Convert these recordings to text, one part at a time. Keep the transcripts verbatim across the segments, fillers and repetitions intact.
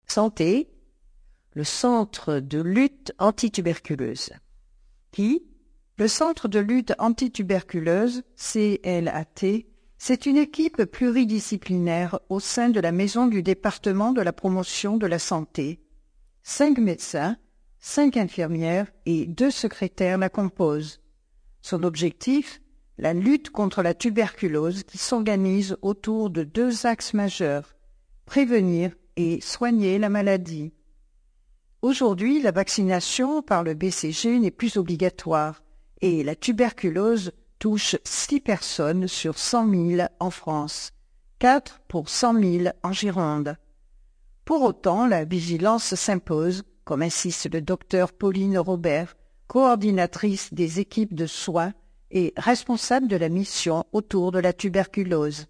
Santé, le Centre de lutte antituberculeuse. Qui? Le Centre de lutte antituberculeuse, C L A T, c'est une équipe pluridisciplinaire au sein de la Maison du département de la promotion de la santé. Cinq médecins, cinq infirmières et deux secrétaires la composent. Son objectif, la lutte contre la tuberculose qui s'organise autour de deux axes majeurs, prévenir et soigner la maladie. Aujourd'hui, la vaccination par le B C G n'est plus obligatoire et la tuberculose touche six personnes sur cent mille en France, quatre pour cent mille en Gironde. Pour autant, la vigilance s'impose, comme insiste le docteur Pauline Robert, coordinatrice des équipes de soins et responsable de la mission autour de la tuberculose.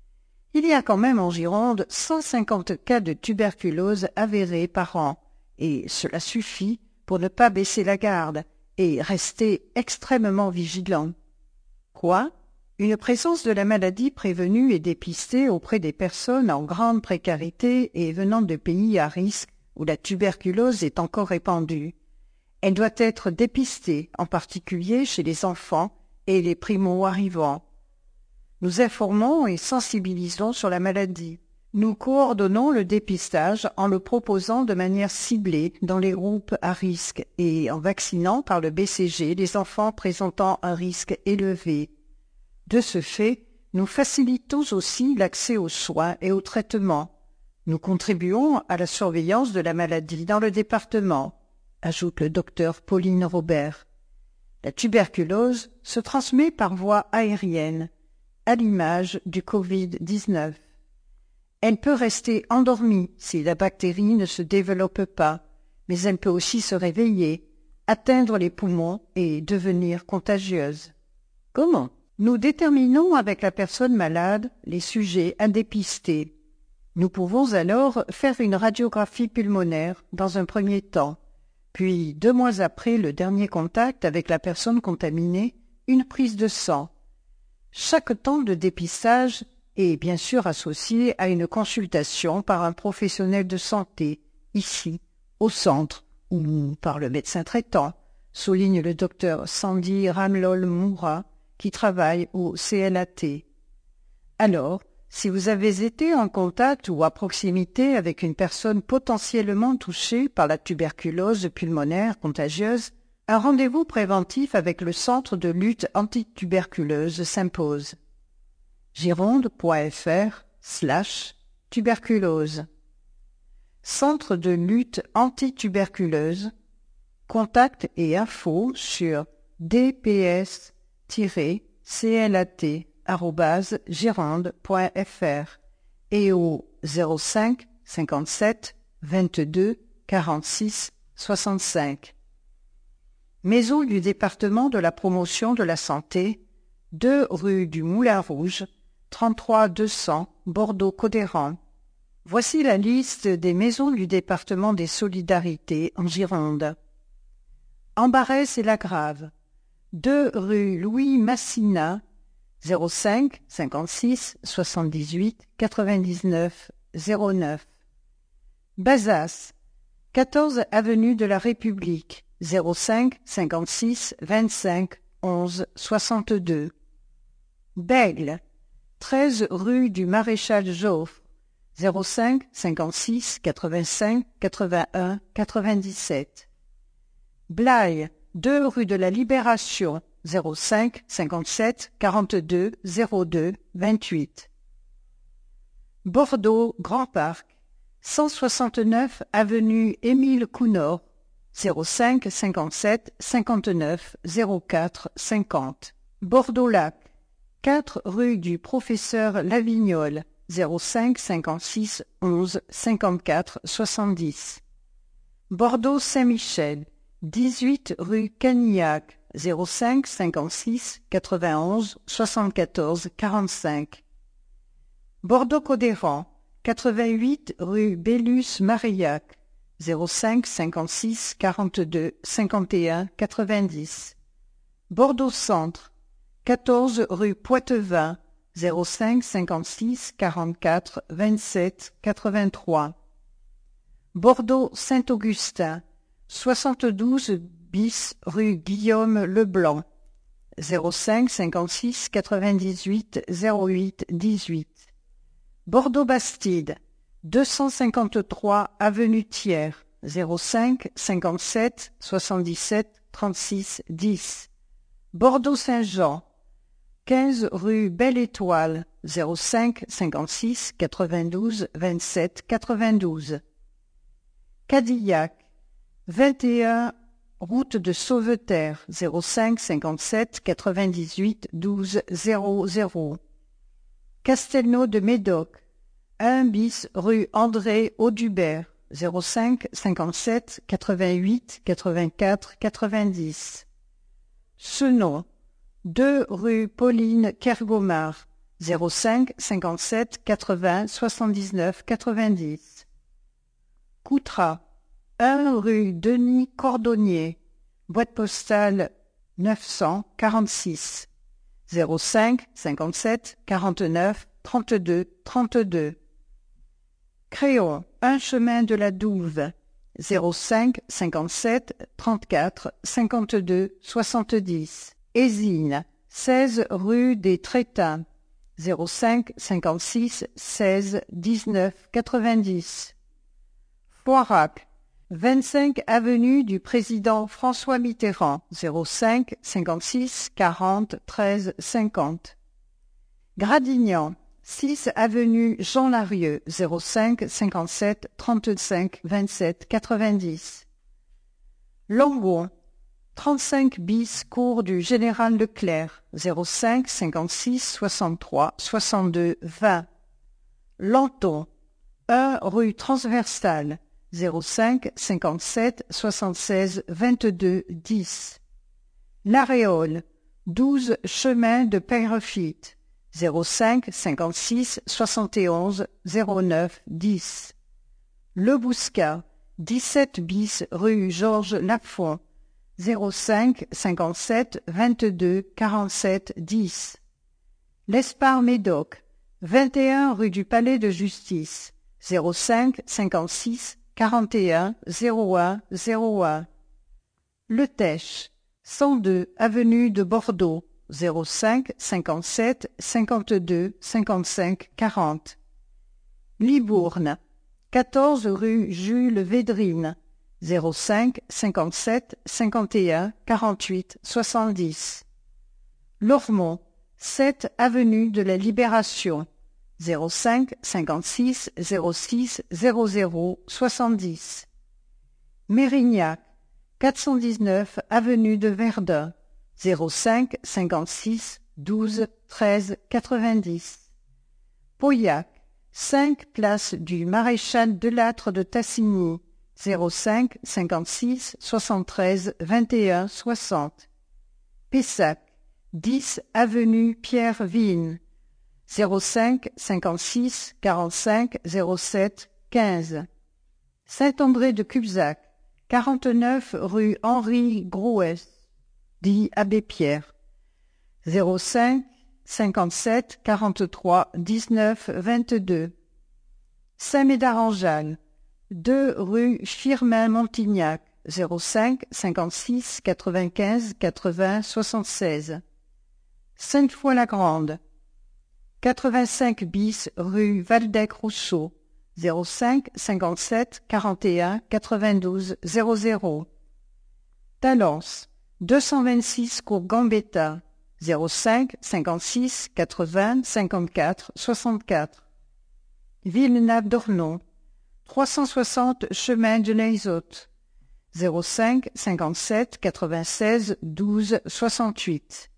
Il y a quand même en Gironde cent cinquante cas de tuberculose avérés par an, et cela suffit pour ne pas baisser la garde et rester extrêmement vigilant. Quoi? Une présence de la maladie prévenue et dépistée auprès des personnes en grande précarité et venant de pays à risque où la tuberculose est encore répandue. Elle doit être dépistée, en particulier chez les enfants et les primo-arrivants. Nous informons et sensibilisons sur la maladie. Nous coordonnons le dépistage en le proposant de manière ciblée dans les groupes à risque et en vaccinant par le B C G les enfants présentant un risque élevé. De ce fait, nous facilitons aussi l'accès aux soins et aux traitements. Nous contribuons à la surveillance de la maladie dans le département, ajoute le docteur Pauline Robert. La tuberculose se transmet par voie aérienne, à l'image du covid dix-neuf. Elle peut rester endormie si la bactérie ne se développe pas, mais elle peut aussi se réveiller, atteindre les poumons et devenir contagieuse. Comment? Nous déterminons avec la personne malade les sujets à dépister. Nous pouvons alors faire une radiographie pulmonaire dans un premier temps, puis deux mois après le dernier contact avec la personne contaminée, une prise de sang. Chaque temps de dépistage est bien sûr associé à une consultation par un professionnel de santé, ici, au centre, ou par le médecin traitant, souligne le docteur Sandy Ramlol Moura, qui travaille au C L A T. Alors, si vous avez été en contact ou à proximité avec une personne potentiellement touchée par la tuberculose pulmonaire contagieuse, un rendez-vous préventif avec le Centre de lutte antituberculeuse s'impose. gironde.fr slash tuberculose. Centre de lutte antituberculeuse. Contact et infos sur d p s tiret c l a t arobase gironde point f r et au zéro cinq cinquante-sept vingt-deux quarante-six soixante-cinq. Maison du département de la promotion de la santé, deux rue du Moulin Rouge, trente-trois deux cents, Bordeaux-Codéran. Voici la liste des maisons du département des solidarités en Gironde. Ambarès et Lagrave, deux rue Louis Massinat, zéro cinq cinquante-six soixante-dix-huit quatre-vingt-dix-neuf zéro neuf. Bazas, quatorze avenue de la République, zéro cinq cinquante-six vingt-cinq onze soixante-deux. Bègle, treize rue du Maréchal Joffre, zéro cinq cinquante-six quatre-vingt-cinq quatre-vingt-un quatre-vingt-dix-sept. Blaye, deux rue de la Libération, zéro cinq cinquante-sept quarante-deux zéro deux vingt-huit. Bordeaux Grand Parc, cent soixante-neuf avenue Émile Counor, zéro cinq cinquante-sept cinquante-neuf zéro quatre cinquante. Bordeaux-Lac, quatre rue du Professeur Lavignol, zéro cinq cinquante-six onze cinquante-quatre soixante-dix. Bordeaux-Saint-Michel, dix-huit rue Canillac, zéro cinq cinquante-six quatre-vingt-onze soixante-quatorze quarante-cinq. Bordeaux-Codéran, quatre-vingt-huit rue Bellus-Marillac, zéro cinq cinquante-six quarante-deux cinquante et un quatre-vingt-dix. Bordeaux-Centre, quatorze rue Poitevin, zéro cinq cinquante-six quarante-quatre vingt-sept quatre-vingt-trois. Bordeaux-Saint-Augustin, soixante-douze bis rue Guillaume Leblanc, zéro cinq cinquante-six quatre-vingt-dix-huit zéro huit dix-huit. Bordeaux-Bastide, deux cent cinquante-trois avenue Thiers, zéro cinq cinquante-sept soixante-dix-sept trente-six dix. Bordeaux-Saint-Jean, quinze rue Belle-Étoile, zéro cinq cinquante-six quatre-vingt-douze vingt-sept quatre-vingt-douze. Cadillac, vingt et un route de Sauveterre, zéro cinq cinquante-sept quatre-vingt-dix-huit douze zéro zéro. Castelnau de Médoc, un bis rue André Audubert, zéro cinq cinquante-sept quatre-vingt-huit quatre-vingt-quatre quatre-vingt-dix. Senon, deux rue Pauline Kergomard, zéro cinq cinquante-sept quatre-vingts soixante-dix-neuf quatre-vingt-dix. Coutras, un rue Denis Cordonnier, boîte postale neuf cent quarante-six, zéro cinq cinquante-sept quarante-neuf trente-deux trente-deux. Créon, un chemin de la Douve, zéro cinq cinquante-sept trente-quatre cinquante-deux soixante-dix. Ésine, seize rue des Trétins, zéro cinq cinquante-six seize dix-neuf quatre-vingt-dix. Foirac, vingt-cinq avenue du Président François Mitterrand, zéro cinq cinquante-six quarante treize cinquante. Gradignan, six avenue Jean Larieux, zéro cinq cinquante-sept trente-cinq vingt-sept quatre-vingt-dix. Longon, trente-cinq bis cours du Général Leclerc, zéro cinq cinquante-six soixante-trois soixante-deux vingt. Lanton, un rue Transversale, zéro cinq cinquante-sept soixante-seize vingt-deux dix. L'Aréole, douze chemin de Peyrefitte, zéro cinq cinquante-six soixante et onze zéro neuf dix. Le Bouscat, dix-sept bis rue Georges Lafont, zéro cinq cinquante-sept vingt-deux quarante-sept dix. L'Espard-Médoc, vingt et un rue du Palais de Justice, zéro cinq cinquante-six quarante et un zéro un zéro un. Le Têche, cent deux avenue de Bordeaux, zéro cinq cinquante-sept cinquante-deux cinquante-cinq quarante. Libourne, quatorze rue Jules Védrine, zéro cinq cinquante-sept cinquante et un quarante-huit soixante-dix. Lormont, sept avenue de la Libération, zéro cinq cinquante-six zéro six zéro zéro soixante-dix. Mérignac, quatre cent dix-neuf avenue de Verdun, zéro cinq cinquante-six douze treize quatre-vingt-dix. Pauillac, cinq place du Maréchal Delattre de Tassigny, zéro cinq cinquante-six soixante-treize vingt et un soixante. Pessac, dix avenue Pierre Vigne, zéro cinq cinquante-six quarante-cinq zéro sept quinze. Saint-André de Cubzac, quarante-neuf rue Henri Grouès, dit Abbé Pierre, zéro cinq cinquante-sept quarante-trois dix-neuf vingt-deux. Saint-Médard-en-Jalles, deux rue Firmin-Montignac, zéro cinq cinquante-six quatre-vingt-quinze quatre-vingts soixante-seize. Sainte-Foy-la-Grande, quatre-vingt-cinq bis rue Valdec-Rousseau, zéro cinq cinquante-sept quarante et un quatre-vingt-douze zéro zéro. Talence, deux cent vingt-six cours Gambetta, zéro cinq cinquante-six quatre-vingts cinquante-quatre soixante-quatre. Villeneuve-d'Ornon, trois cent soixante chemin de l'Aizotte, zéro cinq cinquante-sept quatre-vingt-seize douze soixante-huit.